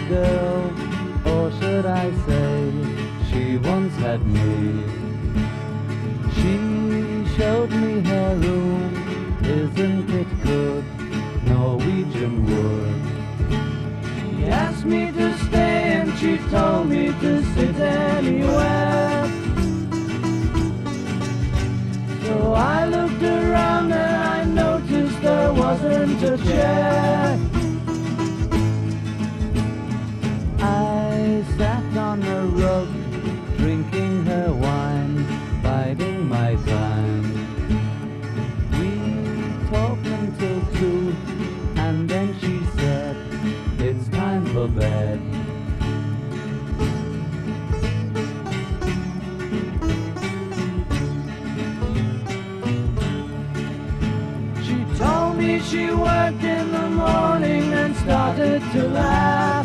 girl, or should I say, she once had me. She showed me her room, isn't it good, Norwegian wood. She asked me to stay and she told me to sit anywhere. So I looked around and I noticed there wasn't a chair. I sat on a rug, drinking her wine, biding my time. We talked until 2, and then she said, it's time for bed. She told me she worked in the morning and started to laugh.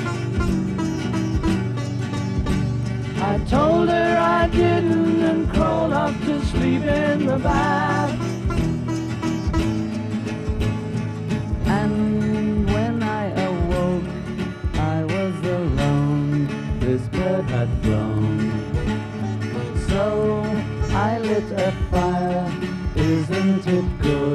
I told her I didn't and crawled up to sleep in the bath. And when I awoke, I was alone, this bird had flown. So I lit a fire, isn't it good?